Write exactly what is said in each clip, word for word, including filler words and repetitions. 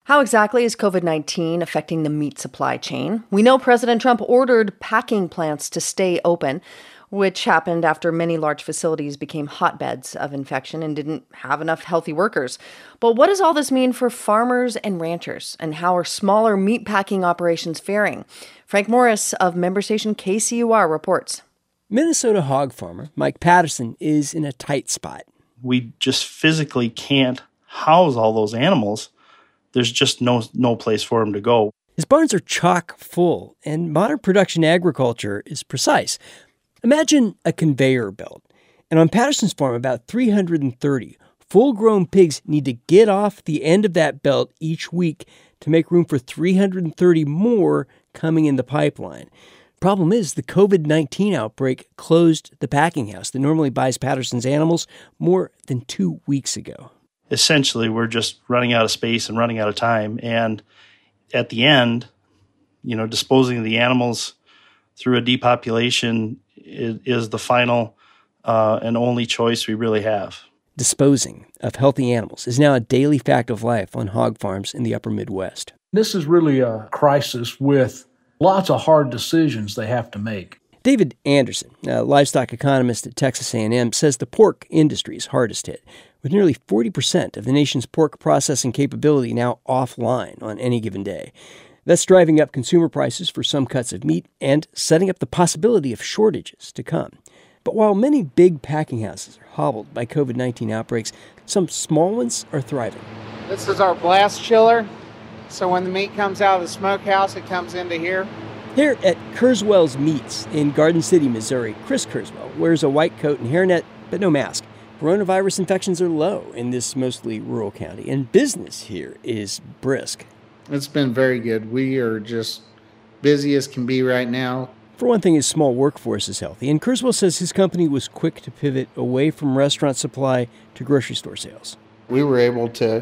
How exactly is COVID nineteen affecting the meat supply chain? We know President Trump ordered packing plants to stay open, which happened after many large facilities became hotbeds of infection and didn't have enough healthy workers. But what does all this mean for farmers and ranchers? And how are smaller meat packing operations faring? Frank Morris of member station K C U R reports. Minnesota hog farmer Mike Patterson is in a tight spot. We just physically can't house all those animals. There's just no no place for them to go. His barns are chock full, and modern production agriculture is precise. Imagine a conveyor belt. And on Patterson's farm, about three hundred thirty full-grown pigs need to get off the end of that belt each week to make room for three hundred thirty more coming in the pipeline. Problem is, the COVID nineteen outbreak closed the packing house that normally buys Patterson's animals more than two weeks ago. Essentially, we're just running out of space and running out of time. And at the end, you know, disposing of the animals through a depopulation is, is the final uh, and only choice we really have. Disposing of healthy animals is now a daily fact of life on hog farms in the upper Midwest. This is really a crisis with lots of hard decisions they have to make. David Anderson, a livestock economist at Texas A and M, says the pork industry is hardest hit, with nearly forty percent of the nation's pork processing capability now offline on any given day. That's driving up consumer prices for some cuts of meat and setting up the possibility of shortages to come. But while many big packing houses are hobbled by COVID nineteen outbreaks, some small ones are thriving. This is our blast chiller, so when the meat comes out of the smokehouse, it comes into here. Here at Kurzweil's Meats in Garden City, Missouri, Chris Kurzweil wears a white coat and hairnet, but no mask. Coronavirus infections are low in this mostly rural county, and business here is brisk. It's been very good. We are just busy as can be right now. For one thing, his small workforce is healthy, and Kurzweil says his company was quick to pivot away from restaurant supply to grocery store sales. We were able to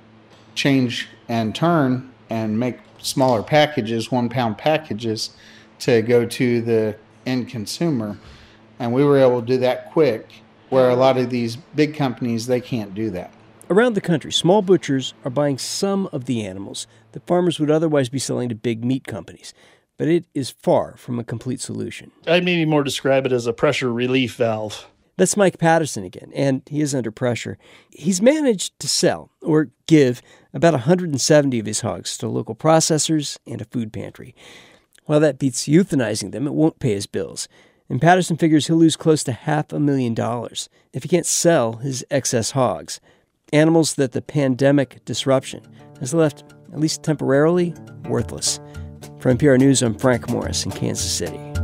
change and turn and make smaller packages, one-pound packages, to go to the end consumer. And we were able to do that quick, where a lot of these big companies, they can't do that. Around the country, small butchers are buying some of the animals that farmers would otherwise be selling to big meat companies. But it is far from a complete solution. I'd maybe more describe it as a pressure relief valve. That's Mike Patterson again, and he is under pressure. He's managed to sell, or give, about one hundred seventy of his hogs to local processors and a food pantry. While that beats euthanizing them, it won't pay his bills. And Patterson figures he'll lose close to half a million dollars if he can't sell his excess hogs. Animals that the pandemic disruption has left, at least temporarily, worthless. For N P R News, I'm Frank Morris in Kansas City.